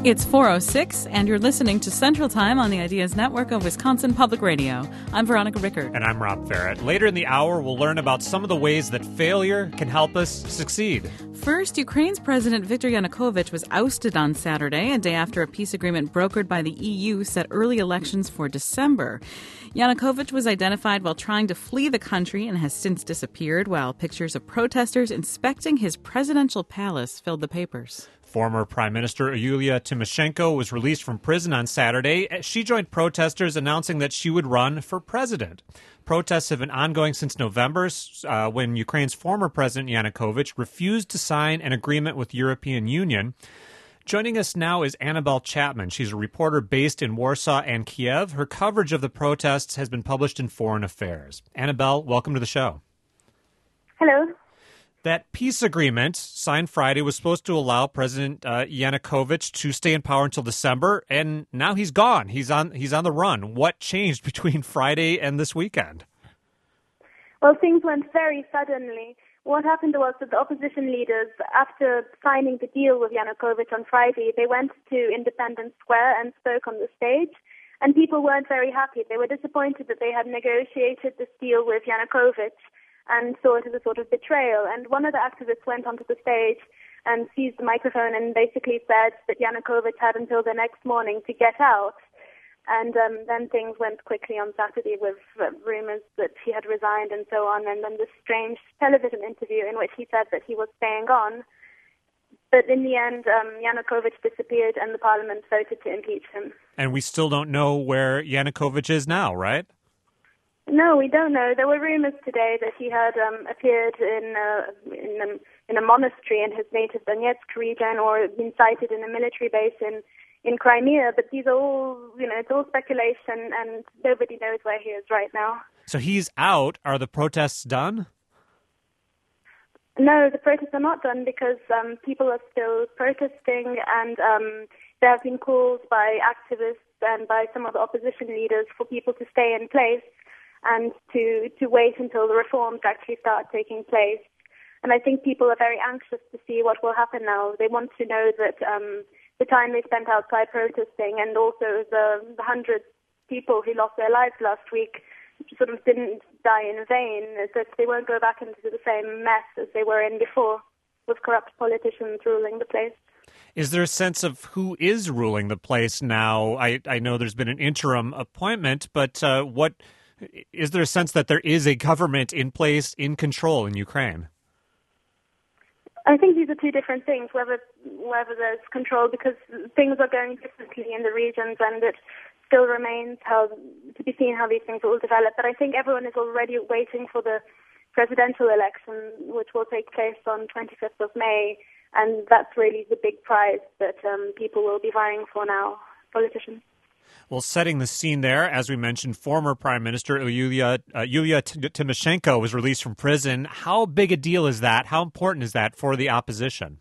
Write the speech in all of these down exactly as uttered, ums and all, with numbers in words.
It's four oh six, and you're listening to Central Time on the Ideas Network of Wisconsin Public Radio. I'm Veronica Rickert. And I'm Rob Farrett. Later in the hour, we'll learn about some of the ways that failure can help us succeed. First, Ukraine's President Viktor Yanukovych was ousted on Saturday, a day after a peace agreement brokered by the E U set early elections for December. Yanukovych was identified while trying to flee the country and has since disappeared, while pictures of protesters inspecting his presidential palace filled the papers. Former Prime Minister Yulia Tymoshenko was released from prison on Saturday. She joined protesters announcing that she would run for president. Protests have been ongoing since November, uh, when Ukraine's former president Yanukovych refused to sign an agreement with the European Union. Joining us now is Annabelle Chapman. She's a reporter based in Warsaw and Kiev. Her coverage of the protests has been published in Foreign Affairs. Annabelle, welcome to the show. Hello. That peace agreement signed Friday was supposed to allow President uh, Yanukovych to stay in power until December, and now he's gone. He's on he's on the run. What changed between Friday and this weekend? Well, things went very suddenly. What happened was that the opposition leaders, after signing the deal with Yanukovych on Friday, they went to Independence Square and spoke on the stage, and people weren't very happy. They were disappointed that they had negotiated this deal with Yanukovych and saw it as a sort of betrayal. And one of the activists went onto the stage and seized the microphone and basically said that Yanukovych had until the next morning to get out. And um, then things went quickly on Saturday with uh, rumors that he had resigned and so on, and then this strange television interview in which he said that he was staying on. But in the end, um, Yanukovych disappeared and the parliament voted to impeach him. And we still don't know where Yanukovych is now, right? No, we don't know. There were rumors today that he had um, appeared in a, in, a, in a monastery in his native Donetsk region, or been sighted in a military base in, in Crimea. But these are all, you know, it's all speculation, and nobody knows where he is right now. So he's out. Are the protests done? No, the protests are not done because um, people are still protesting, and um, there have been calls by activists and by some of the opposition leaders for people to stay in place and to, to wait until the reforms actually start taking place. And I think people are very anxious to see what will happen now. They want to know that um, the time they spent outside protesting, and also the, the hundreds of people who lost their lives last week sort of didn't die in vain, that they won't go back into the same mess as they were in before, with corrupt politicians ruling the place. Is there a sense of who is ruling the place now? I, I know there's been an interim appointment, but uh, what... is there a sense that there is a government in place, in control in Ukraine? I think these are two different things, whether whether there's control, because things are going differently in the regions, and it still remains how to be seen how these things will develop. But I think everyone is already waiting for the presidential election, which will take place on twenty-fifth of May, and that's really the big prize that um, people will be vying for now, politicians. Well, setting the scene there, as we mentioned, former Prime Minister Yulia, uh, Yulia Tymoshenko was released from prison. How big a deal is that? How important is that for the opposition?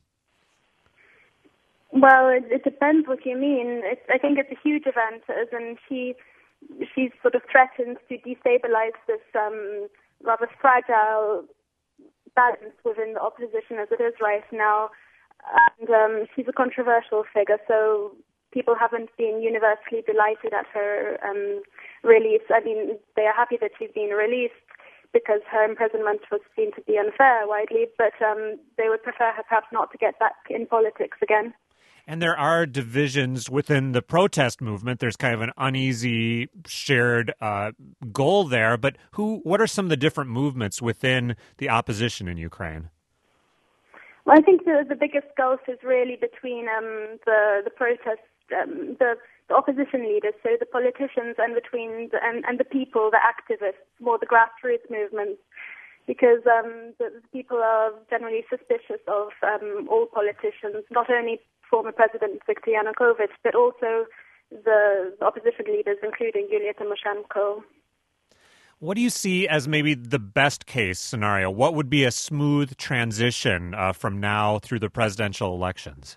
Well, it, it depends what you mean. It's, I think it's a huge event, as in she, she's sort of threatened to destabilize this um, rather fragile balance within the opposition as it is right now. And um, she's a controversial figure, so people haven't been universally delighted at her um, release. I mean, they are happy that she's been released because her imprisonment was seen to be unfair widely, but um, they would prefer her perhaps not to get back in politics again. And there are divisions within the protest movement. There's kind of an uneasy shared uh, goal there, but who? What are some of the different movements within the opposition in Ukraine? Well, I think the, the biggest gulf is really between um, the, the protests, Um, the, the opposition leaders, so the politicians, and between the, and, and the people, the activists, more the grassroots movements, because um, the, the people are generally suspicious of um, all politicians, not only former President Viktor Yanukovych, but also the, the opposition leaders, including Yulia Tymoshenko. What do you see as maybe the best case scenario? What would be a smooth transition uh, from now through the presidential elections?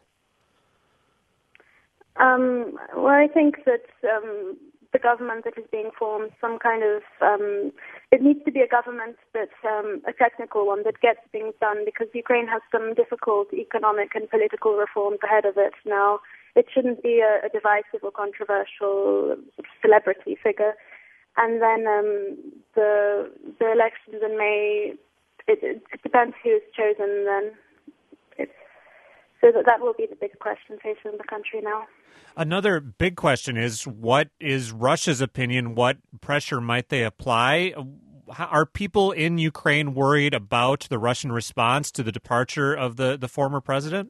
Um, well, I think that um, the government that is being formed, some kind of, um, it needs to be a government that's um, a technical one that gets things done, because Ukraine has some difficult economic and political reforms ahead of it now. it shouldn't be a, a divisive or controversial celebrity figure. And then um, the the elections in May, it, it depends who is chosen then. It's, so that, that will be the big question facing the country now. Another big question is, what is Russia's opinion? What pressure might they apply? Are people in Ukraine worried about the Russian response to the departure of the, the former president?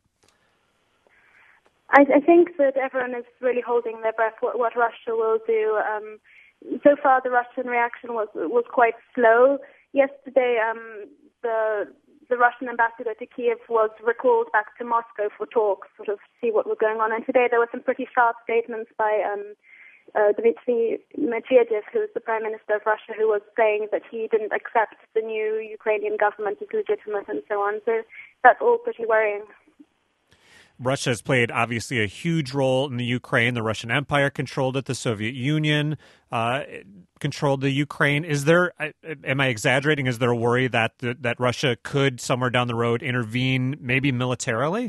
I, I think that everyone is really holding their breath what, what Russia will do. Um, so far, the Russian reaction was was quite slow. Yesterday, um, the the Russian ambassador to Kiev was recalled back to Moscow for talks, sort of see what was going on. And today there were some pretty sharp statements by um, uh, Dmitry Medvedev, who is the Prime Minister of Russia, who was saying that he didn't accept the new Ukrainian government as legitimate and so on. So that's all pretty worrying. Russia has played, obviously, a huge role in the Ukraine. The Russian Empire controlled it. The Soviet Union uh, controlled the Ukraine. Is there, am I exaggerating, is there a worry that that Russia could, somewhere down the road, intervene, maybe militarily?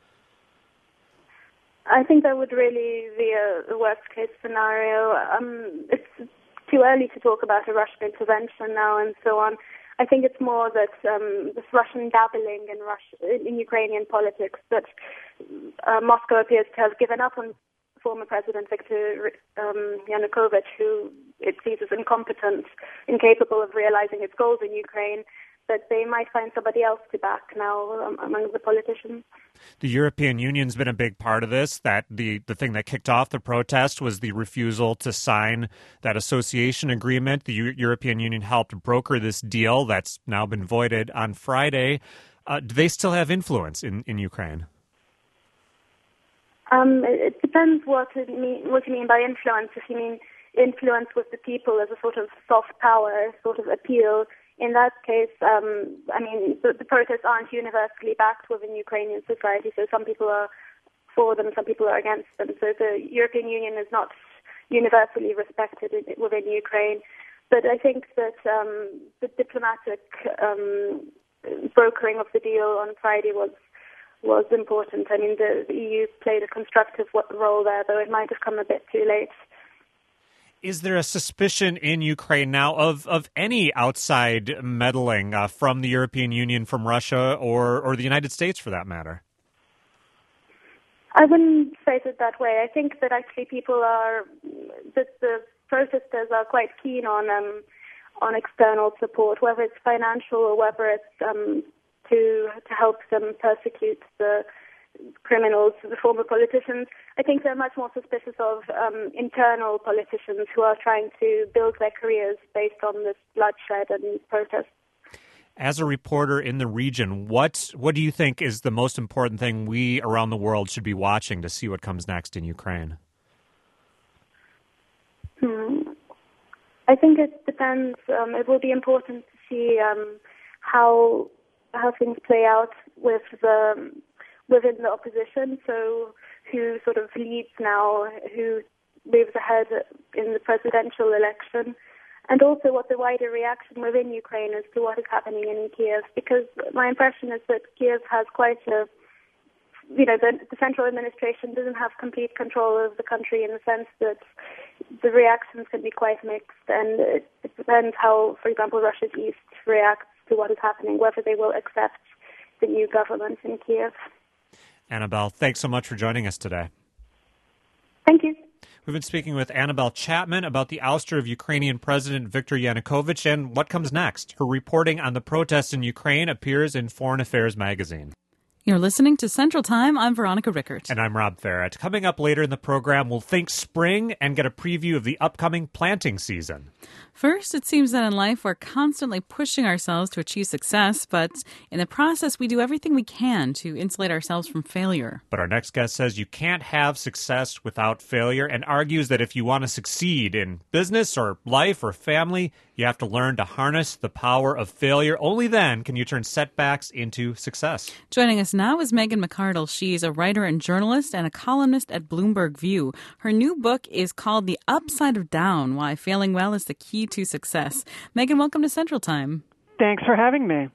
I think that would really be a, a worst-case scenario. Um, it's too early to talk about a Russian intervention now and so on. I think it's more that um, this Russian dabbling in, Russia, in Ukrainian politics, that uh, Moscow appears to have given up on former President Viktor um, Yanukovych, who it sees as incompetent, incapable of realizing its goals in Ukraine, that they might find somebody else to back now um, among the politicians. The European Union's been a big part of this. That the, the thing that kicked off the protest was the refusal to sign that association agreement. The U- European Union helped broker this deal that's now been voided on Friday. Uh, do they still have influence in, in Ukraine? Um, it, it depends what, it mean, what you mean by influence. If you mean influence with the people as a sort of soft power, sort of appeal, in that case, um, I mean, the, the protests aren't universally backed within Ukrainian society, so some people are for them, some people are against them. So the European Union is not universally respected in, within Ukraine. But I think that um, the diplomatic um, brokering of the deal on Friday was was important. I mean, the, the E U played a constructive role there, though it might have come a bit too late. Is there a suspicion in Ukraine now of, of any outside meddling uh, from the European Union, from Russia, or, or the United States, for that matter? I wouldn't phrase it that way. I think that actually people are, that the protesters are quite keen on um, on external support, whether it's financial or whether it's um, to to help them persecute the criminals, the former politicians. I think they're much more suspicious of um, internal politicians who are trying to build their careers based on this bloodshed and these protests. As a reporter in the region, what what do you think is the most important thing we around the world should be watching to see what comes next in Ukraine? Hmm. I think it depends. Um, it will be important to see um, how how things play out with the within the opposition. So who sort of leads now, who moves ahead in the presidential election, and also what the wider reaction within Ukraine is to what is happening in Kiev. Because my impression is that Kiev has quite a, you know, the, the central administration doesn't have complete control of the country in the sense that the reactions can be quite mixed, and it, it depends how, for example, Russia's East reacts to what is happening, whether they will accept the new government in Kiev. Annabelle, thanks so much for joining us today. Thank you. We've been speaking with Annabelle Chapman about the ouster of Ukrainian President Viktor Yanukovych and what comes next. Her reporting on the protests in Ukraine appears in Foreign Affairs magazine. You're listening to Central Time. I'm Veronica Rickert. And I'm Rob Farrett. Coming up later in the program, we'll think spring and get a preview of the upcoming planting season. First, it seems that in life we're constantly pushing ourselves to achieve success, but in the process we do everything we can to insulate ourselves from failure. But our next guest says you can't have success without failure and argues that if you want to succeed in business or life or family, you have to learn to harness the power of failure. Only then can you turn setbacks into success. Joining us now is Megan McArdle. She's a writer and journalist and a columnist at Bloomberg View. Her new book is called The Upside of Down, Why Failing Well is the Key to Success. Megan, welcome to Central Time. Thanks for having me.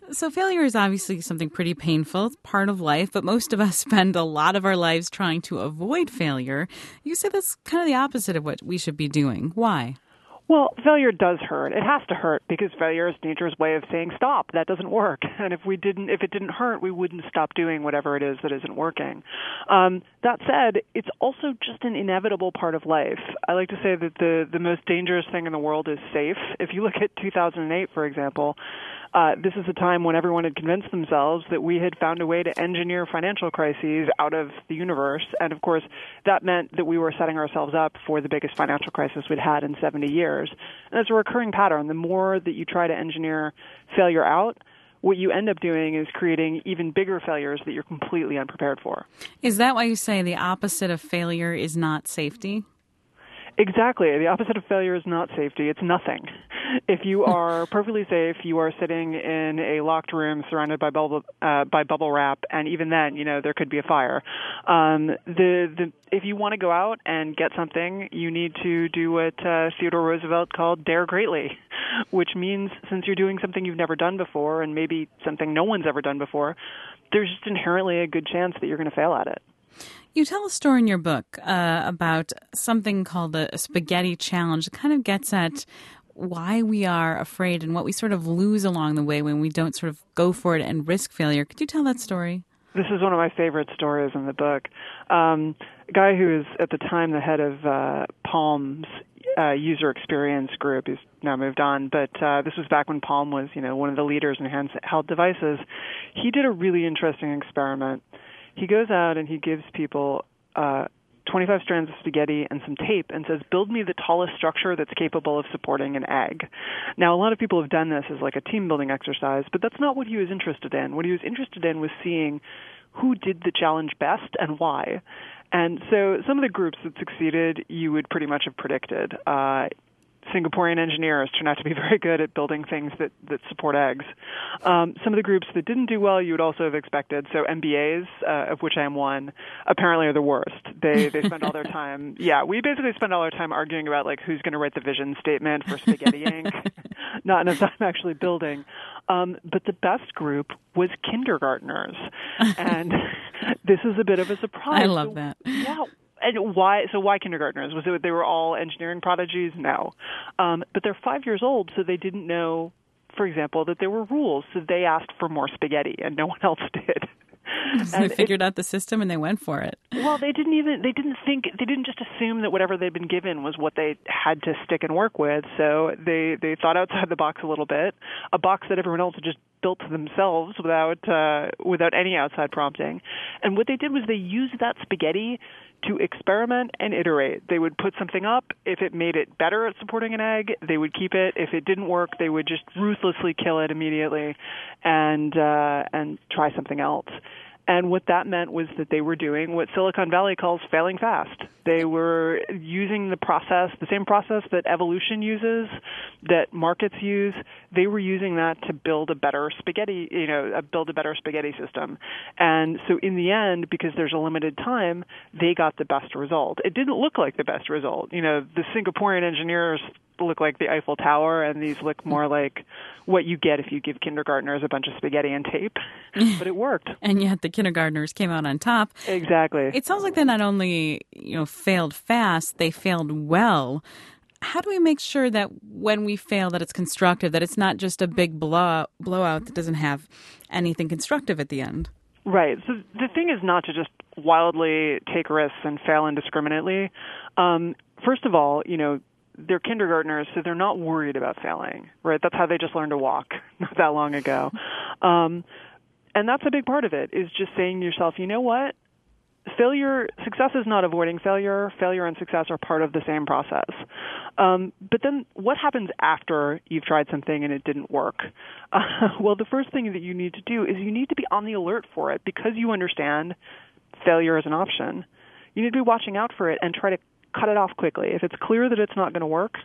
So failure is obviously something pretty painful. It's part of life, but most of us spend a lot of our lives trying to avoid failure. You say that's kind of the opposite of what we should be doing. Why? Well, failure does hurt. It has to hurt because failure is nature's way of saying stop. That doesn't work. And if we didn't, if it didn't hurt, we wouldn't stop doing whatever it is that isn't working. Um, that said, it's also just an inevitable part of life. I like to say that the the most dangerous thing in the world is safe. If you look at two thousand eight, for example, Uh, this is a time when everyone had convinced themselves that we had found a way to engineer financial crises out of the universe. And, of course, that meant that we were setting ourselves up for the biggest financial crisis we'd had in seventy years. And it's a recurring pattern. The more that you try to engineer failure out, what you end up doing is creating even bigger failures that you're completely unprepared for. Is that why you say the opposite of failure is not safety? Exactly. The opposite of failure is not safety. It's nothing. If you are perfectly safe, you are sitting in a locked room surrounded by bubble uh, by bubble wrap, and even then, you know, there could be a fire. Um, the the if you want to go out and get something, you need to do what uh, Theodore Roosevelt called dare greatly, which means since you're doing something you've never done before, and maybe something no one's ever done before, there's just inherently a good chance that you're going to fail at it. You tell a story in your book uh, about something called the spaghetti challenge. It kind of gets at why we are afraid and what we sort of lose along the way when we don't sort of go for it and risk failure. Could you tell that story? This is one of my favorite stories in the book. Um, a guy who is at the time the head of uh, Palm's uh, user experience group, he's now moved on, but uh, this was back when Palm was, you know, one of the leaders in handheld devices. He did a really interesting experiment. He goes out and he gives people uh, twenty-five strands of spaghetti and some tape and says, build me the tallest structure that's capable of supporting an egg. Now, a lot of people have done this as like a team-building exercise, but that's not what he was interested in. What he was interested in was seeing who did the challenge best and why. And so some of the groups that succeeded, you would pretty much have predicted. Uh, Singaporean engineers turn out to be very good at building things that, that support eggs. Um, some of the groups that didn't do well, you would also have expected. So M B As, uh, of which I am one, apparently are the worst. They they spend all their time, yeah, we basically spend all our time arguing about like who's going to write the vision statement for Spaghetti Incorporated. Not enough time actually building. Um, but the best group was kindergartners, and this is a bit of a surprise. I love so, that. Yeah. And why? So why kindergartners? Was it they were all engineering prodigies? No, um, but they're five years old, so they didn't know, for example, that there were rules. So they asked for more spaghetti, and no one else did. So they figured it, out the system and they went for it. Well, they didn't even they didn't think they didn't just assume that whatever they'd been given was what they had to stick and work with. So they they thought outside the box a little bit, a box that everyone else had just built themselves without uh, without any outside prompting. And what they did was they used that spaghetti to experiment and iterate. They would put something up. If it made it better at supporting an egg, they would keep it. If it didn't work, they would just ruthlessly kill it immediately and uh, and try something else. And what that meant was that they were doing what Silicon Valley calls failing fast. They were using the process, the same process that evolution uses, that markets use. They were using that to build a better spaghetti, you know, build a better spaghetti system. And so in the end, because there's a limited time, they got the best result. It didn't look like the best result. You know, the Singaporean engineers look like the Eiffel Tower, and these look more like what you get if you give kindergartners a bunch of spaghetti and tape. But it worked. And yet the kindergartners came out on top. Exactly. It sounds like they not only, you know, failed fast, they failed well. How do we make sure that when we fail that it's constructive, that it's not just a big blow- blowout that doesn't have anything constructive at the end? Right. So the thing is not to just wildly take risks and fail indiscriminately. Um, first of all, you know, they're kindergartners, so they're not worried about failing, right? That's how they just learned to walk not that long ago. Um, and that's a big part of it, is just saying to yourself, you know what? Failure, success is not avoiding failure. Failure and success are part of the same process. Um, but then what happens after you've tried something and it didn't work? Uh, well, the first thing that you need to do is you need to be on the alert for it because you understand failure is an option. You need to be watching out for it and try to cut it off quickly. If it's clear that it's not going to work,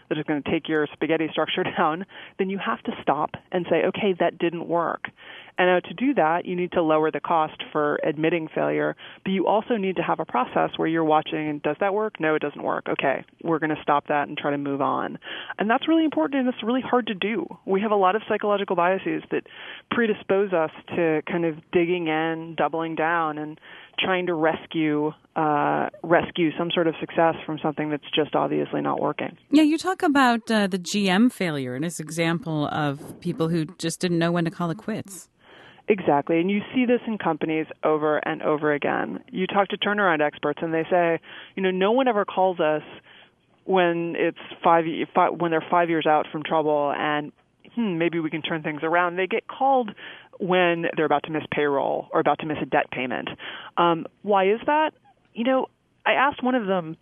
that is going to take your spaghetti structure down, then you have to stop and say, okay, that didn't work. And now to do that, you need to lower the cost for admitting failure, but you also need to have a process where you're watching, does that work? No, it doesn't work. Okay, we're going to stop that and try to move on. And that's really important, and it's really hard to do. We have a lot of psychological biases that predispose us to kind of digging in, doubling down, and trying to rescue uh, rescue some sort of success from something that's just obviously not working. Yeah, you talk about uh, the G M failure and this example of people who just didn't know when to call it quits. Exactly, and you see this in companies over and over again. You talk to turnaround experts, and they say, you know, no one ever calls us when it's five, five when they're five years out from trouble, and hmm, maybe we can turn things around. They get called when they're about to miss payroll or about to miss a debt payment. Um, why is that? You know, I asked one of them,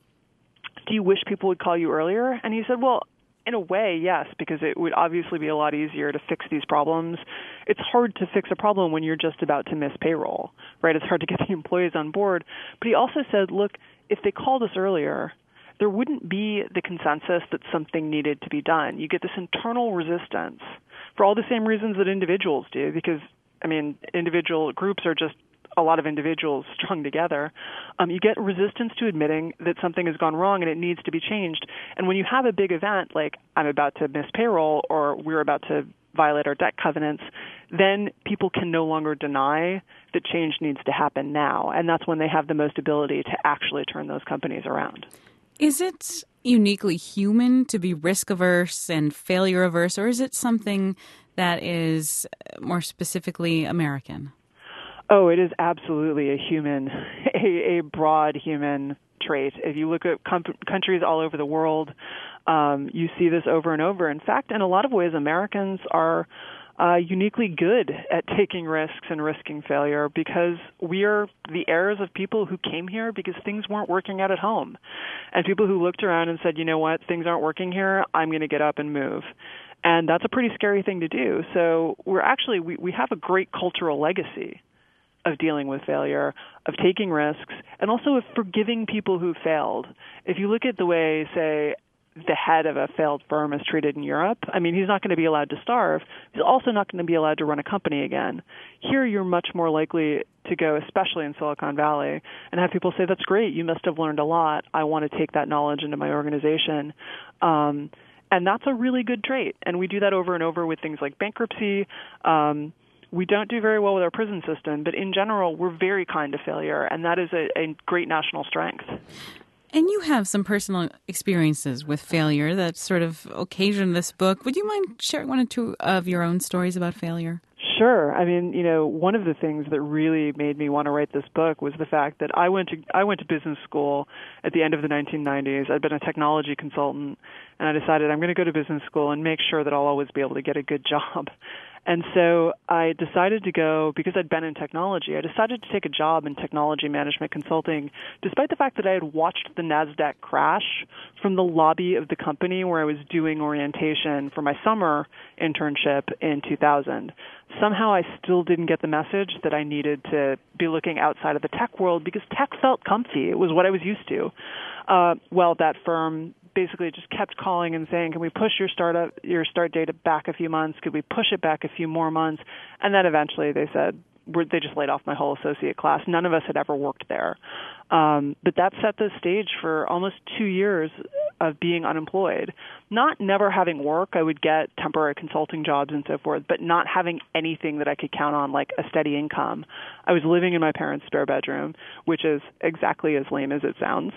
do you wish people would call you earlier? And he said, well, in a way, yes, because it would obviously be a lot easier to fix these problems. It's hard to fix a problem when you're just about to miss payroll, right? It's hard to get the employees on board. But he also said, look, if they called us earlier, there wouldn't be the consensus that something needed to be done. You get this internal resistance for all the same reasons that individuals do, because, I mean, individual groups are just a lot of individuals strung together. Um, you get resistance to admitting that something has gone wrong and it needs to be changed. And when you have a big event like I'm about to miss payroll or we're about to violate our debt covenants, then people can no longer deny that change needs to happen now. And that's when they have the most ability to actually turn those companies around. Is it uniquely human to be risk-averse and failure-averse, or is it something that is more specifically American? Oh, it is absolutely a human, a, a broad human trait. If you look at com- countries all over the world, um, you see this over and over. In fact, in a lot of ways, Americans are uh, uniquely good at taking risks and risking failure because we are the heirs of people who came here because things weren't working out at home. And people who looked around and said, you know what, things aren't working here, I'm going to get up and move. And that's a pretty scary thing to do. So we're actually, we, we have a great cultural legacy of dealing with failure, of taking risks, and also of forgiving people who failed. If you look at the way, say, the head of a failed firm is treated in Europe, I mean, he's not going to be allowed to starve. He's also not going to be allowed to run a company again. Here, you're much more likely to go, especially in Silicon Valley, and have people say, that's great, you must have learned a lot. I want to take that knowledge into my organization. Um, and that's a really good trait. And we do that over and over with things like bankruptcy. Um, We don't do very well with our prison system, but in general, we're very kind to failure, and that is a, a great national strength. And you have some personal experiences with failure that sort of occasioned this book. Would you mind sharing one or two of your own stories about failure? Sure. I mean, you know, one of the things that really made me want to write this book was the fact that I went to I went to business school at the end of the nineteen nineties. I'd been a technology consultant, and I decided I'm going to go to business school and make sure that I'll always be able to get a good job. And so I decided to go, because I'd been in technology, I decided to take a job in technology management consulting, despite the fact that I had watched the NASDAQ crash from the lobby of the company where I was doing orientation for my summer internship in two thousand. Somehow I still didn't get the message that I needed to be looking outside of the tech world because tech felt comfy. It was what I was used to. Uh, well, that firm basically just kept calling and saying, can we push your startup, your start date back a few months? Could we push it back a few more months? And then eventually they said, we're, they just laid off my whole associate class. None of us had ever worked there. Um, but that set the stage for almost two years of being unemployed. Not never having work. I would get temporary consulting jobs and so forth, but not having anything that I could count on, like a steady income. I was living in my parents' spare bedroom, which is exactly as lame as it sounds.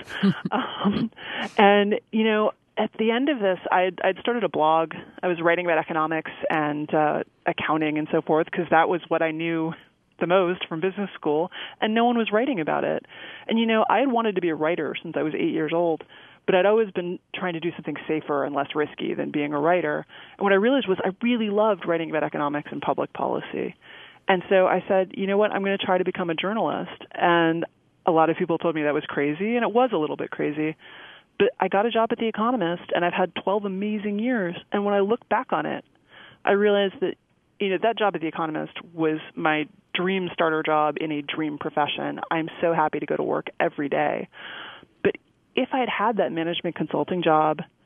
um, and, you know, at the end of this, I'd, I'd started a blog. I was writing about economics and uh, accounting and so forth because that was what I knew the most from business school, and no one was writing about it. And, you know, I had wanted to be a writer since I was eight years old, but I'd always been trying to do something safer and less risky than being a writer. And what I realized was I really loved writing about economics and public policy. And so I said, you know what, I'm going to try to become a journalist. And a lot of people told me that was crazy, and it was a little bit crazy. But I got a job at The Economist, and I've had twelve amazing years. And when I look back on it, I realized that, you know, that job at The Economist was my dream starter job in a dream profession. I'm so happy to go to work every day. But if I had had that management consulting job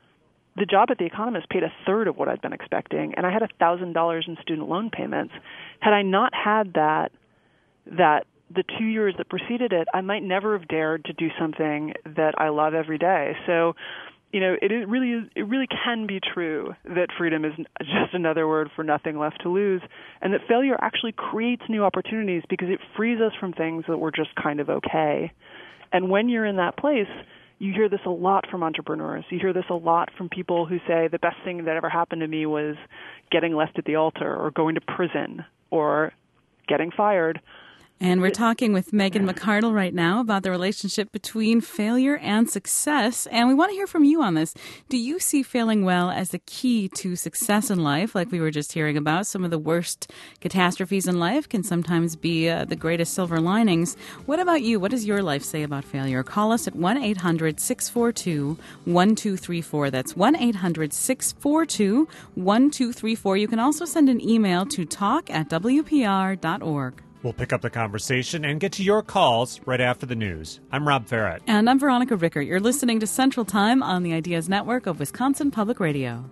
the job at The Economist paid a third of what I'd been expecting, and I had one thousand dollars in student loan payments. Had I not had that, that the two years that preceded it, I might never have dared to do something that I love every day. So, you know, it, it really is, it really can be true that freedom is just another word for nothing left to lose, and that failure actually creates new opportunities because it frees us from things that were just kind of okay. And when you're in that place, you hear this a lot from entrepreneurs. You hear this a lot from people who say the best thing that ever happened to me was getting left at the altar or going to prison or getting fired. And we're talking with Megan McArdle right now about the relationship between failure and success. And we want to hear from you on this. Do you see failing well as the key to success in life, like we were just hearing about? Some of the worst catastrophes in life can sometimes be uh, the greatest silver linings. What about you? What does your life say about failure? Call us at one eight hundred six four two one two three four. That's one eight hundred six four two one two three four. You can also send an email to talk at w p r dot org. We'll pick up the conversation and get to your calls right after the news. I'm Rob Farrett. And I'm Veronica Rickert. You're listening to Central Time on the Ideas Network of Wisconsin Public Radio.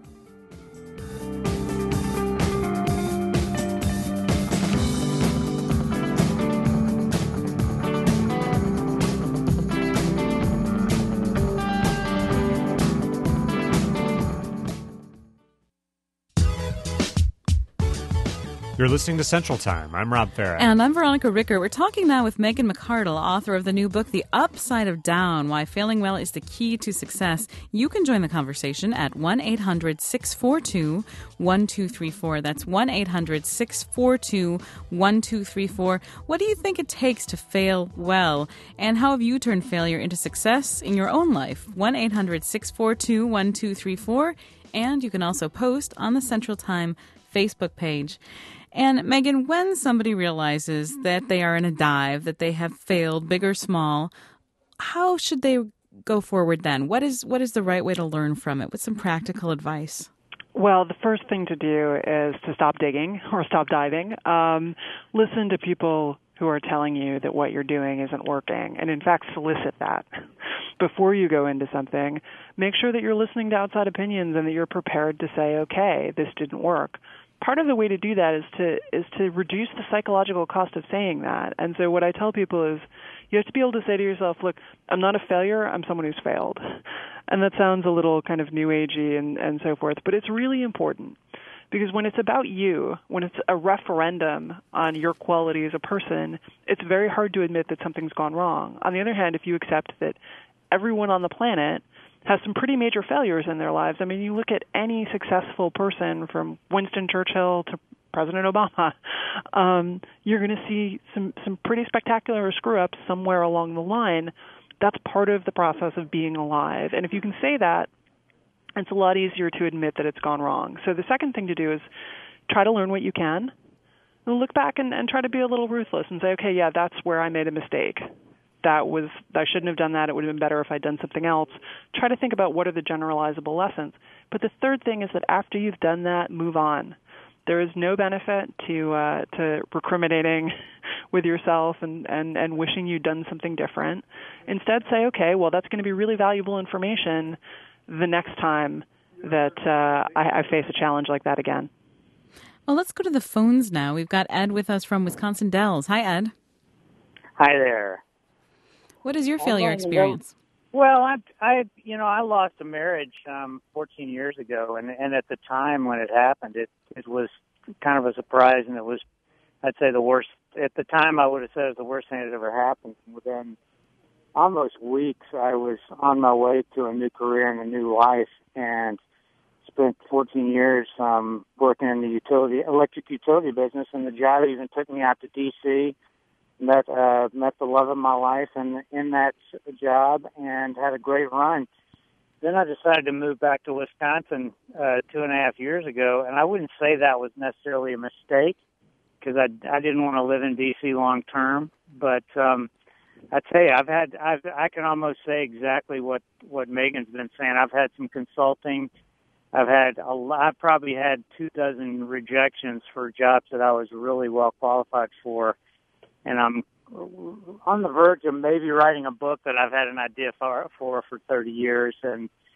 You're listening to Central Time. I'm Rob Farrett. And I'm Veronica Rickert. We're talking now with Megan McArdle, author of the new book, The Upside of Down, Why Failing Well is the Key to Success. You can join the conversation at one eight hundred six four two one two three four. That's one eight hundred six four two one two three four. What do you think it takes to fail well? And how have you turned failure into success in your own life? one eight hundred six four two one two three four. And you can also post on the Central Time Facebook page. And Megan, when somebody realizes that they are in a dive, that they have failed, big or small, how should they go forward then? What is what is the right way to learn from it? What's some practical advice? Well, the first thing to do is to stop digging or stop diving. Um, listen to people who are telling you that what you're doing isn't working, and in fact solicit that. Before you go into something, make sure that you're listening to outside opinions and that you're prepared to say, okay, this didn't work. Part of the way to do that is to is to reduce the psychological cost of saying that. And so what I tell people is you have to be able to say to yourself, look, I'm not a failure, I'm someone who's failed. And that sounds a little kind of new agey and, and so forth, but it's really important. Because when it's about you, when it's a referendum on your quality as a person, it's very hard to admit that something's gone wrong. On the other hand, if you accept that everyone on the planet has some pretty major failures in their lives. I mean, you look at any successful person from Winston Churchill to President Obama, um, you're going to see some, some pretty spectacular screw-ups somewhere along the line. That's part of the process of being alive. And if you can say that, it's a lot easier to admit that it's gone wrong. So the second thing to do is try to learn what you can. And look back and, and try to be a little ruthless and say, okay, yeah, that's where I made a mistake. That was, I shouldn't have done that. It would have been better if I'd done something else. Try to think about what are the generalizable lessons. But the third thing is that after you've done that, move on. There is no benefit to uh, to recriminating with yourself and, and, and wishing you'd done something different. Instead, say, okay, well, that's going to be really valuable information the next time that uh, I, I face a challenge like that again. Well, let's go to the phones now. We've got Ed with us from Wisconsin Dells. Hi, Ed. Hi there. What is your failure experience? Well, I, I, you know, I lost a marriage um, fourteen years ago, and and at the time when it happened, it it was kind of a surprise, and it was, I'd say, the worst. At the time, I would have said it was the worst thing that ever happened. Within almost weeks, I was on my way to a new career and a new life, and spent fourteen years um, working in the utility, electric utility business, and the job even took me out to D C Met uh, met the love of my life in, in that job and had a great run. Then I decided to move back to Wisconsin uh, two and a half years ago, and I wouldn't say that was necessarily a mistake because I, I didn't want to live in D C long term. But um, I tell you, I've had I've, I can almost say exactly what, what Megan's been saying. I've had some consulting. I've had a lot, I've probably had two dozen rejections for jobs that I was really well qualified for. And I'm on the verge of maybe writing a book that I've had an idea for for, for thirty years and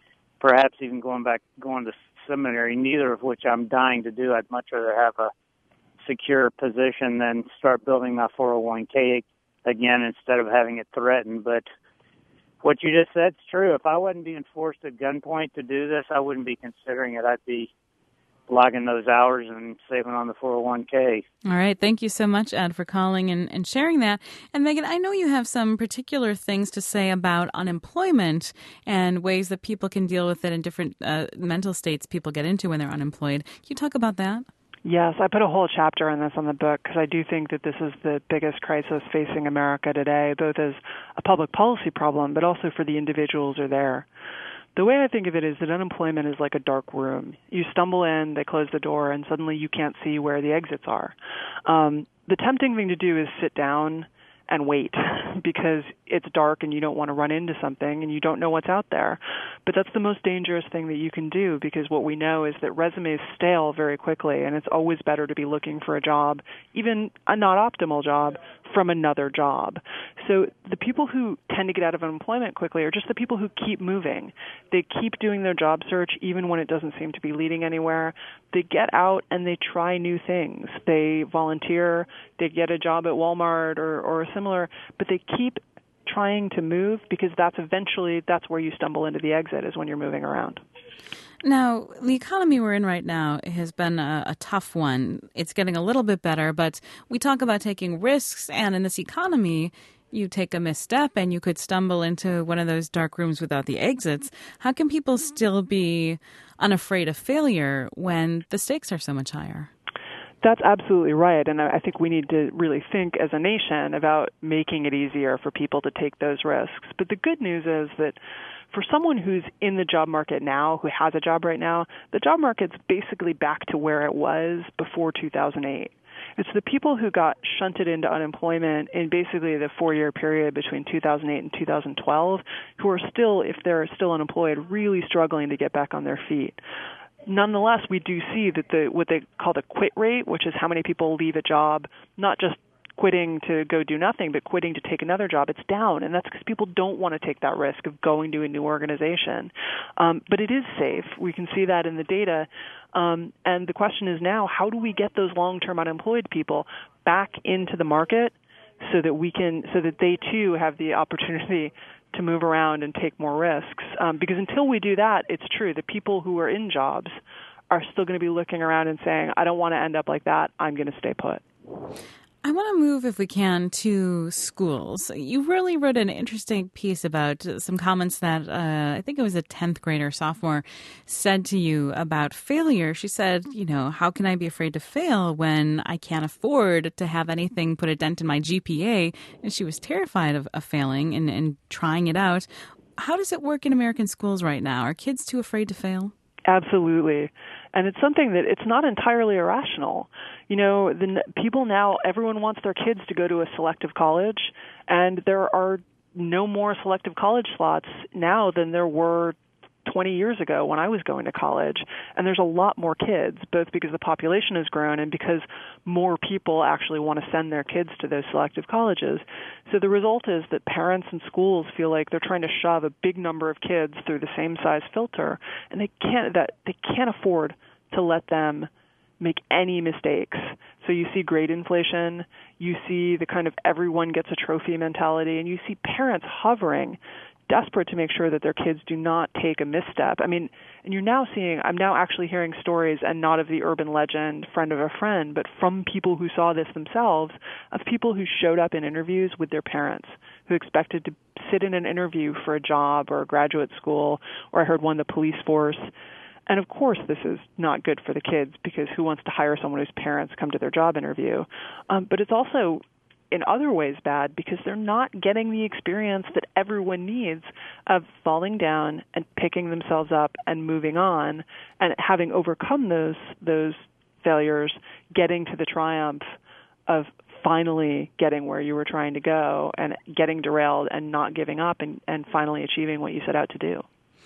perhaps even going back, going to seminary, neither of which I'm dying to do. I'd much rather have a secure position than start building my four oh one k again instead of having it threatened. But what you just said is true. If I wasn't being forced at gunpoint to do this, I wouldn't be considering it. I'd be logging those hours and saving on the four oh one k. All right. Thank you so much, Ed, for calling and, and sharing that. And Megan, I know you have some particular things to say about unemployment and ways that people can deal with it in different uh, mental states people get into when they're unemployed. Can you talk about that? Yes, I put a whole chapter on this on the book because I do think that this is the biggest crisis facing America today, both as a public policy problem, but also for the individuals who are there. The way I think of it is that unemployment is like a dark room. You stumble in, they close the door, and suddenly you can't see where the exits are. Um, the tempting thing to do is sit down and wait because it's dark and you don't want to run into something and you don't know what's out there. But that's the most dangerous thing that you can do because what we know is that resumes stale very quickly, and it's always better to be looking for a job, even a not optimal job, from another job. So the people who tend to get out of unemployment quickly are just the people who keep moving. They keep doing their job search even when it doesn't seem to be leading anywhere. They get out and they try new things. They volunteer, they get a job at Walmart or, or similar, but they keep trying to move because that's eventually, that's where you stumble into the exit, is when you're moving around. Now, the economy we're in right now has been a, a tough one. It's getting a little bit better, but we talk about taking risks, and in this economy, you take a misstep and you could stumble into one of those dark rooms without the exits. How can people still be unafraid of failure when the stakes are so much higher? That's absolutely right, and I think we need to really think as a nation about making it easier for people to take those risks. But the good news is that for someone who's in the job market now, who has a job right now, the job market's basically back to where it was before two thousand eight. It's the people who got shunted into unemployment in basically the four-year period between two thousand eight and two thousand twelve who are still, if they're still unemployed, really struggling to get back on their feet. Nonetheless, we do see that the what they call the quit rate, which is how many people leave a job, not just quitting to go do nothing, but quitting to take another job, it's down. And that's because people don't want to take that risk of going to a new organization. Um, but it is safe. We can see that in the data. Um, and the question is now, how do we get those long-term unemployed people back into the market so that we can, so that they too have the opportunity to move around and take more risks? Um, because until we do that, it's true, the people who are in jobs are still going to be looking around and saying, I don't want to end up like that. I'm going to stay put. I want to move, if we can, to schools. You really wrote an interesting piece about some comments that uh, I think it was a tenth grader, sophomore, said to you about failure. She said, you know, how can I be afraid to fail when I can't afford to have anything put a dent in my G P A? And she was terrified of, of failing and, and trying it out. How does it work in American schools right now? Are kids too afraid to fail? Absolutely. And it's something that it's not entirely irrational. You know, the people now, everyone wants their kids to go to a selective college, and there are no more selective college slots now than there were twenty years ago when I was going to college. And there's a lot more kids, both because the population has grown and because more people actually want to send their kids to those selective colleges. So the result is that parents and schools feel like they're trying to shove a big number of kids through the same size filter, and they can't that they can't afford to let them make any mistakes. So you see grade inflation, you see the kind of everyone gets a trophy mentality, and you see parents hovering, desperate to make sure that their kids do not take a misstep. I mean, and you're now seeing, I'm now actually hearing stories, and not of the urban legend friend of a friend, but from people who saw this themselves, of people who showed up in interviews with their parents, who expected to sit in an interview for a job or a graduate school, or I heard one, the police force. And of course, this is not good for the kids, because who wants to hire someone whose parents come to their job interview? Um, but it's also in other ways bad because they're not getting the experience that everyone needs of falling down and picking themselves up and moving on, and having overcome those those failures, getting to the triumph of finally getting where you were trying to go and getting derailed and not giving up and, and finally achieving what you set out to do.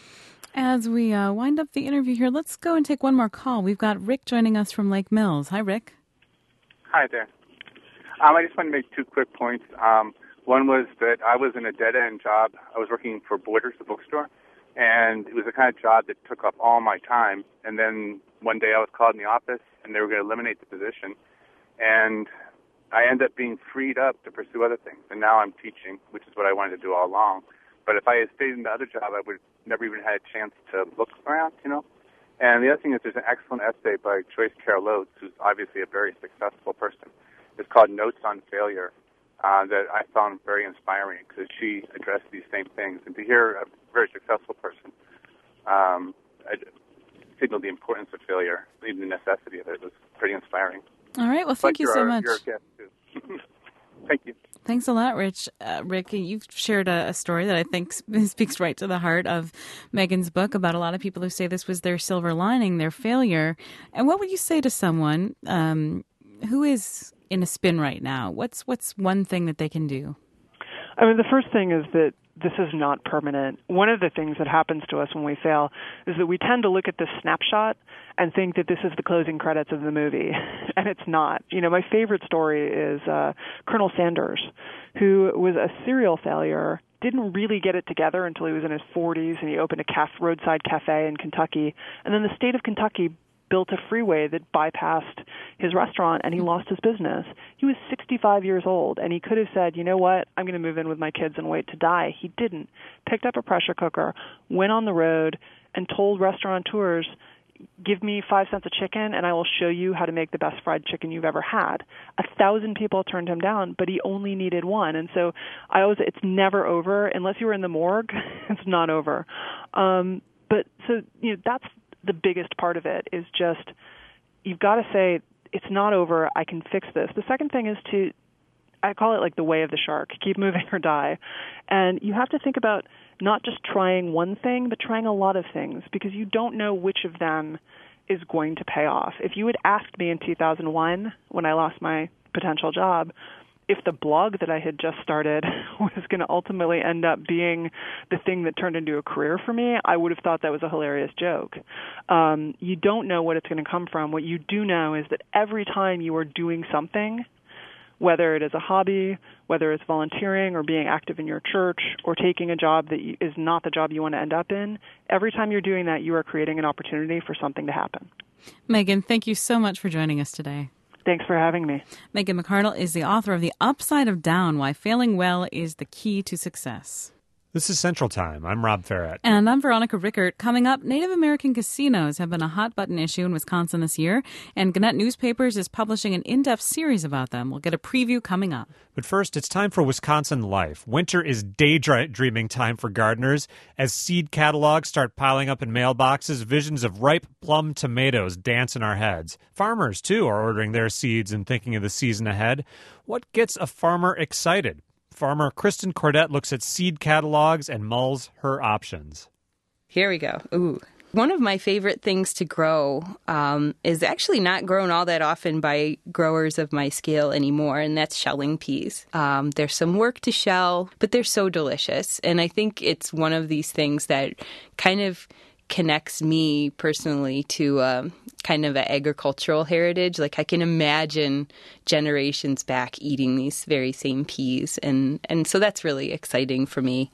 As we uh, wind up the interview here, let's go and take one more call. We've got Rick joining us from Lake Mills. Hi, Rick. Hi there. Um, I just want to make two quick points. Um, one was that I was in a dead-end job. I was working for Borders, the bookstore, And it was the kind of job that took up all my time. And then one day I was called in the office, and they were going to eliminate the position. And I ended up being freed up to pursue other things. And now I'm teaching, which is what I wanted to do all along. But if I had stayed in the other job, I would have never even had a chance to look around, you know. And the other thing is there's an excellent essay by Joyce Carol Oates, who's obviously a very successful person. It's called Notes on Failure, uh, that I found very inspiring because she addressed these same things. And to hear a very successful person um, signal the importance of failure, even the necessity of it, was pretty inspiring. All right. Well, thank but you so a, much. You're a guest, too. Thank you. Thanks a lot, Rich. Uh, Rick, you've shared a, a story that I think speaks right to the heart of Megan's book about a lot of people who say this was their silver lining, their failure. And what would you say to someone um, who is in a spin right now? What's what's one thing that they can do? I mean, the first thing is that this is not permanent. One of the things that happens to us when we fail is that we tend to look at this snapshot and think that this is the closing credits of the movie, and it's not. You know, my favorite story is uh, Colonel Sanders, who was a serial failure, didn't really get it together until he was in his forties, and he opened a caf- roadside cafe in Kentucky, and then the state of Kentucky built a freeway that bypassed his restaurant, and he lost his business. He was sixty-five years old, and he could have said, you know what, I'm going to move in with my kids and wait to die. He didn't. Picked up a pressure cooker, went on the road, and told restaurateurs, give me five cents a chicken, and I will show you how to make the best fried chicken you've ever had. A thousand people turned him down, but he only needed one. And so I always, it's never over. Unless you were in the morgue, it's not over. Um, but so, you know, that's the biggest part of it, is just you've got to say, it's not over, I can fix this. The second thing is to, I call it like the way of the shark, keep moving or die. And you have to think about not just trying one thing, but trying a lot of things, because you don't know which of them is going to pay off. If you had asked me in two thousand one, when I lost my potential job, if the blog that I had just started was going to ultimately end up being the thing that turned into a career for me, I would have thought that was a hilarious joke. Um, you don't know what it's going to come from. What you do know is that every time you are doing something, whether it is a hobby, whether it's volunteering or being active in your church or taking a job that is not the job you want to end up in, every time you're doing that, you are creating an opportunity for something to happen. Megan, thank you so much for joining us today. Thanks for having me. Megan McArdle is the author of The Upside of Down, Why Failing Well is the Key to Success. This is Central Time. I'm Rob Ferret. And I'm Veronica Rickert. Coming up, Native American casinos have been a hot-button issue in Wisconsin this year, and Gannett Newspapers is publishing an in-depth series about them. We'll get a preview coming up. But first, it's time for Wisconsin Life. Winter is daydreaming time for gardeners. As seed catalogs start piling up in mailboxes, visions of ripe plum tomatoes dance in our heads. Farmers, too, are ordering their seeds and thinking of the season ahead. What gets a farmer excited? Farmer Kristen Cordett looks at seed catalogs and mulls her options. Here we go. Ooh. One of my favorite things to grow um, is actually not grown all that often by growers of my scale anymore, and that's shelling peas. Um, there's some work to shell, but they're so delicious. And I think it's one of these things that kind of connects me personally to um, kind of an agricultural heritage. Like I can imagine generations back eating these very same peas. And, and so that's really exciting for me.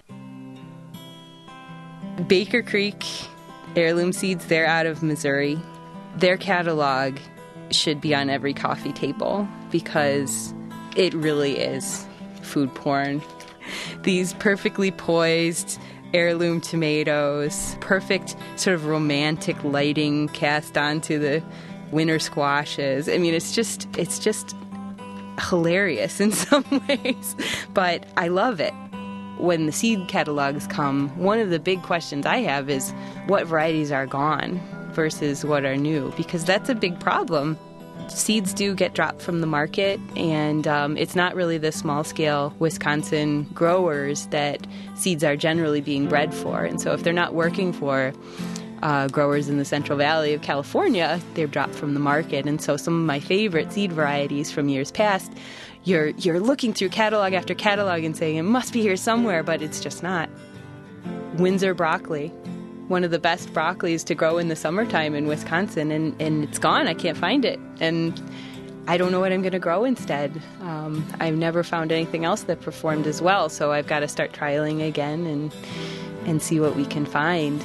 Baker Creek Heirloom Seeds, they're out of Missouri. Their catalog should be on every coffee table because it really is food porn. These perfectly poised heirloom tomatoes, perfect sort of romantic lighting cast onto the winter squashes. I mean, it's just it's just hilarious in some ways, but I love it. When the seed catalogs come, one of the big questions I have is what varieties are gone versus what are new, because that's a big problem. Seeds do get dropped from the market, and um, it's not really the small-scale Wisconsin growers that seeds are generally being bred for. And so if they're not working for uh, growers in the Central Valley of California, they're dropped from the market. And so some of my favorite seed varieties from years past, you're you're looking through catalog after catalog and saying, it must be here somewhere, but it's just not. Windsor broccoli, one of the best broccolis to grow in the summertime in Wisconsin, and, and it's gone. I can't find it. And I don't know what I'm going to grow instead. Um, I've never found anything else that performed as well, so I've got to start trialing again and and see what we can find.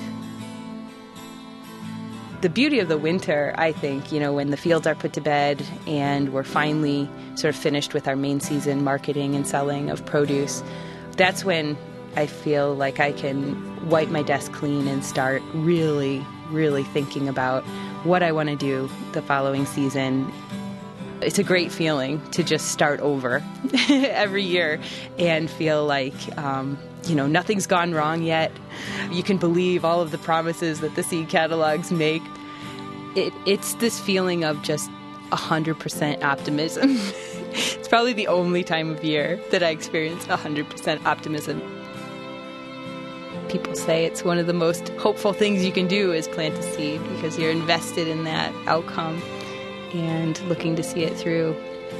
The beauty of the winter, I think, you know, when the fields are put to bed and we're finally sort of finished with our main season marketing and selling of produce, that's when I feel like I can wipe my desk clean and start really, really thinking about what I want to do the following season. It's a great feeling to just start over every year and feel like, um, you know, nothing's gone wrong yet. You can believe all of the promises that the seed catalogs make. It, it's this feeling of just one hundred percent optimism. It's probably the only time of year that I experience one hundred percent optimism. People say it's one of the most hopeful things you can do is plant a seed because you're invested in that outcome and looking to see it through.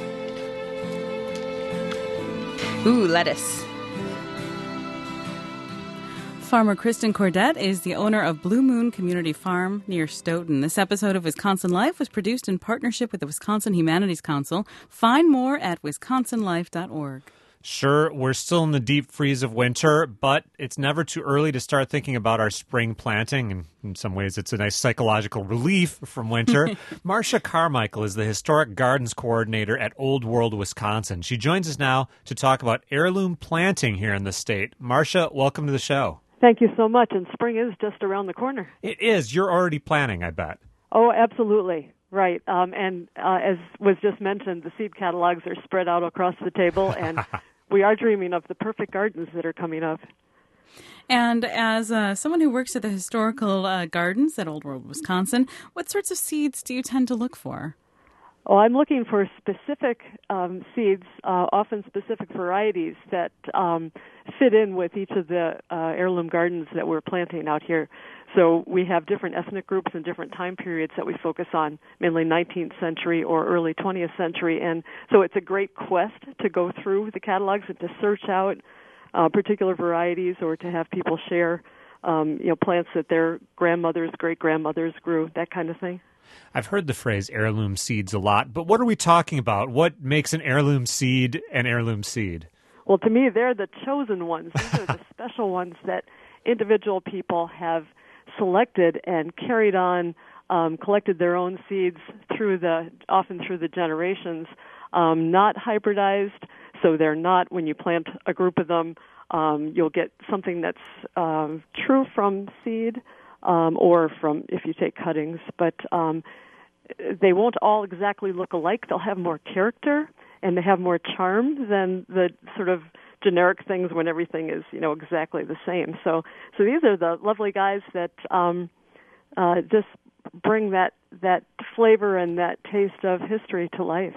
Ooh, lettuce. Farmer Kristen Courdette is the owner of Blue Moon Community Farm near Stoughton. This episode of Wisconsin Life was produced in partnership with the Wisconsin Humanities Council. Find more at wisconsin life dot org. Sure, we're still in the deep freeze of winter, but it's never too early to start thinking about our spring planting, and in some ways it's a nice psychological relief from winter. Marcia Carmichael is the Historic Gardens Coordinator at Old World, Wisconsin. She joins us now to talk about heirloom planting here in the state. Marcia, welcome to the show. Thank you so much, and spring is just around the corner. It is. You're already planning, I bet. Oh, absolutely. Right. Um, and uh, as was just mentioned, the seed catalogs are spread out across the table, and we are dreaming of the perfect gardens that are coming up. And as uh, someone who works at the Historical uh, Gardens at Old World, Wisconsin, what sorts of seeds do you tend to look for? Oh, I'm looking for specific um, seeds, uh, often specific varieties that um, fit in with each of the uh, heirloom gardens that we're planting out here. So we have different ethnic groups and different time periods that we focus on, mainly nineteenth century or early twentieth century. And so it's a great quest to go through the catalogs and to search out uh, particular varieties or to have people share um, you know, plants that their grandmothers, great-grandmothers grew, that kind of thing. I've heard the phrase heirloom seeds a lot, but what are we talking about? What makes an heirloom seed an heirloom seed? Well, to me, they're the chosen ones. These are the special ones that individual people have selected and carried on, um, collected their own seeds through the, often through the generations, um, not hybridized, so they're not, when you plant a group of them, um, you'll get something that's um, true from seed, Um, or from if you take cuttings, but um, they won't all exactly look alike. They'll have more character and they have more charm than the sort of generic things when everything is, you know, exactly the same. So, so these are the lovely guys that um, uh, just bring that that flavor and that taste of history to life.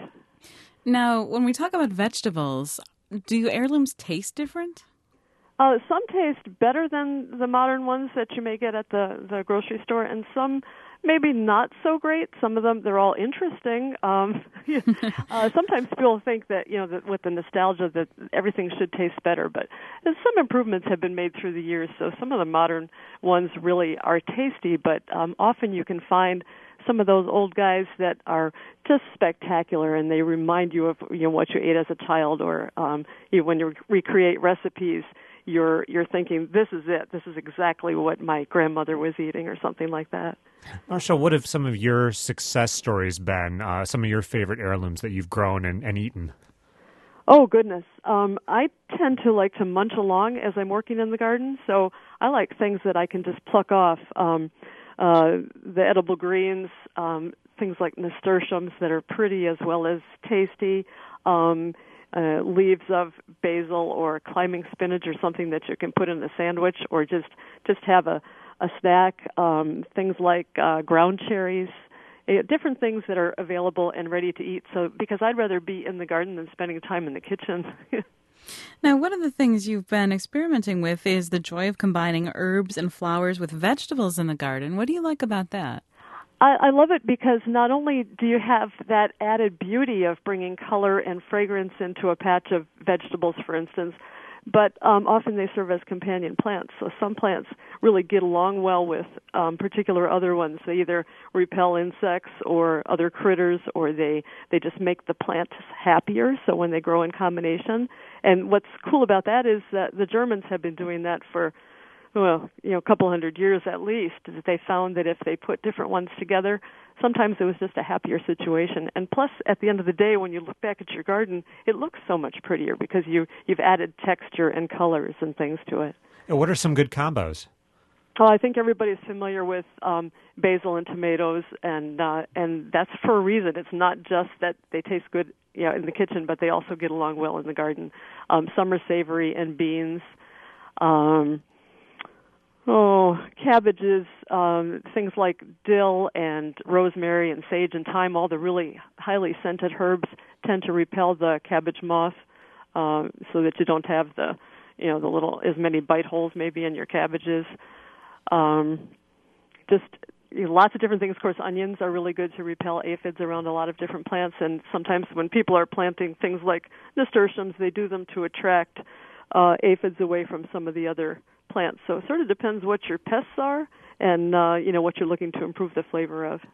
Now, when we talk about vegetables, do heirlooms taste different? Uh, some taste better than the modern ones that you may get at the, the grocery store, and some maybe not so great. Some of them, they're all interesting. Um, uh, sometimes people think that, you know, that with the nostalgia that everything should taste better, but some improvements have been made through the years, so some of the modern ones really are tasty, but um, often you can find some of those old guys that are just spectacular, and they remind you of, you know, what you ate as a child, or um, you, when you recreate recipes, you're you're thinking, this is it. This is exactly what my grandmother was eating, or something like that. Marcia, what have some of your success stories been, uh, some of your favorite heirlooms that you've grown and, and eaten? Oh, goodness. Um, I tend to like to munch along as I'm working in the garden, so I like things that I can just pluck off. Um, uh, the edible greens, um, things like nasturtiums that are pretty as well as tasty, um Uh, leaves of basil or climbing spinach or something that you can put in a sandwich or just just have a, a snack, um, things like uh, ground cherries, uh, different things that are available and ready to eat. So because I'd rather be in the garden than spending time in the kitchen. Now, one of the things you've been experimenting with is the joy of combining herbs and flowers with vegetables in the garden. What do you like about that? I, I love it because not only do you have that added beauty of bringing color and fragrance into a patch of vegetables, for instance, but um, often they serve as companion plants. So some plants really get along well with um, particular other ones. They either repel insects or other critters, or they, they just make the plant happier, so when they grow in combination. And what's cool about that is that the Germans have been doing that for well, you know, a couple hundred years at least, that they found that if they put different ones together, sometimes it was just a happier situation. And plus, at the end of the day, when you look back at your garden, it looks so much prettier because you, you've added texture and colors and things to it. And what are some good combos? Well, I think everybody's familiar with um, basil and tomatoes, and uh, and that's for a reason. It's not just that they taste good, you know, in the kitchen, but they also get along well in the garden. Um, summer savory and beans. Um, Oh, cabbages, um, things like dill and rosemary and sage and thyme, all the really highly scented herbs tend to repel the cabbage moth, um, so that you don't have the, you know, the little, as many bite holes maybe in your cabbages. Um, just you know, lots of different things. Of course, onions are really good to repel aphids around a lot of different plants, and sometimes when people are planting things like nasturtiums, they do them to attract uh, aphids away from some of the other plants. So it sort of depends what your pests are and, uh, you know, what you're looking to improve the flavor of.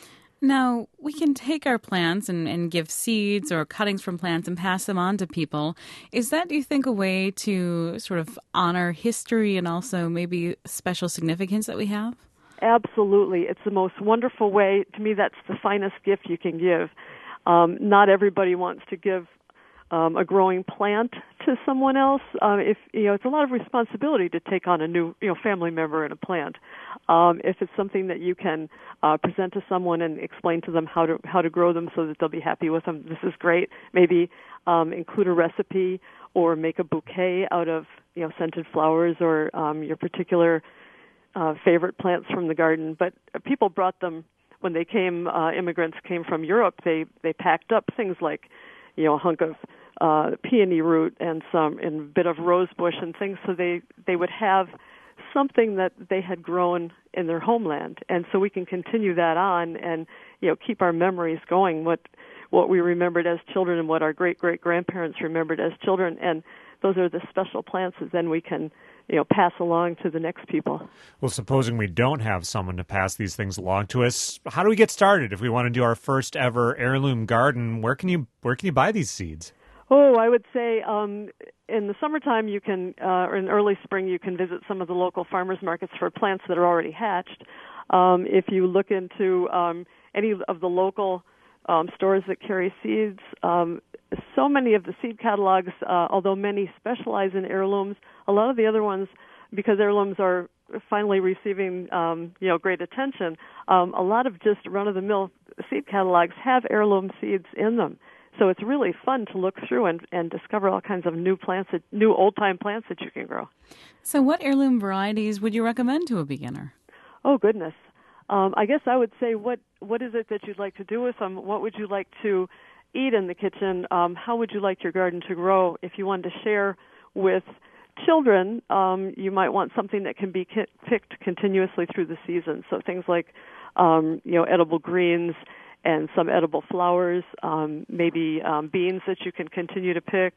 Now, we can take our plants and, and give seeds or cuttings from plants and pass them on to people. Is that, do you think, a way to sort of honor history and also maybe special significance that we have? Absolutely. It's the most wonderful way. To me, that's the finest gift you can give. Um, not everybody wants to give Um, a growing plant to someone else. Um, if you know, it's a lot of responsibility to take on a new, you know, family member and a plant. Um, if it's something that you can uh, present to someone and explain to them how to how to grow them so that they'll be happy with them, this is great. Maybe um, include a recipe or make a bouquet out of, you know, scented flowers or um, your particular uh, favorite plants from the garden. But people brought them when they came. Uh, immigrants came from Europe. They they packed up things like, you know, a hunk of uh, peony root and some and a bit of rose bush and things, so they, they would have something that they had grown in their homeland. And so we can continue that on and, you know, keep our memories going, what what we remembered as children and what our great-great-grandparents remembered as children. And those are the special plants that then we can, you know, pass along to the next people. Well, supposing we don't have someone to pass these things along to us, how do we get started if we want to do our first ever heirloom garden? Where can you where can you buy these seeds? Oh, I would say um, in the summertime you can, uh, or in early spring you can visit some of the local farmers markets for plants that are already hatched. Um, if you look into um, any of the local um, stores that carry seeds, um, so many of the seed catalogs, uh, although many specialize in heirlooms, a lot of the other ones, because heirlooms are finally receiving, um, you know, great attention, um, a lot of just run-of-the-mill seed catalogs have heirloom seeds in them. So it's really fun to look through and, and discover all kinds of new plants, that, new old-time plants that you can grow. So what heirloom varieties would you recommend to a beginner? Oh, goodness. Um, I guess I would say, what what is it that you'd like to do with them? What would you like to eat in the kitchen? Um, how would you like your garden to grow? If you wanted to share with children, um, you might want something that can be ki- picked continuously through the season. So things like, um, you know, edible greens and some edible flowers, um, maybe um, beans that you can continue to pick,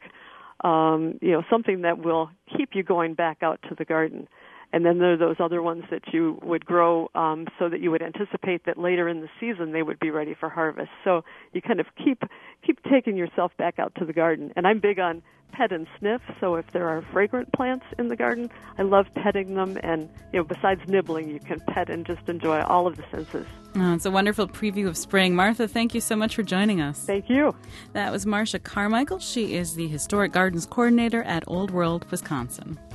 um, you know, something that will keep you going back out to the garden. And then there are those other ones that you would grow um, so that you would anticipate that later in the season they would be ready for harvest. So you kind of keep keep taking yourself back out to the garden. And I'm big on pet and sniff, so if there are fragrant plants in the garden, I love petting them. And, you know, besides nibbling, you can pet and just enjoy all of the senses. Oh, it's a wonderful preview of spring. Martha, thank you so much for joining us. Thank you. That was Marcia Carmichael. She is the Historic Gardens Coordinator at Old World, Wisconsin.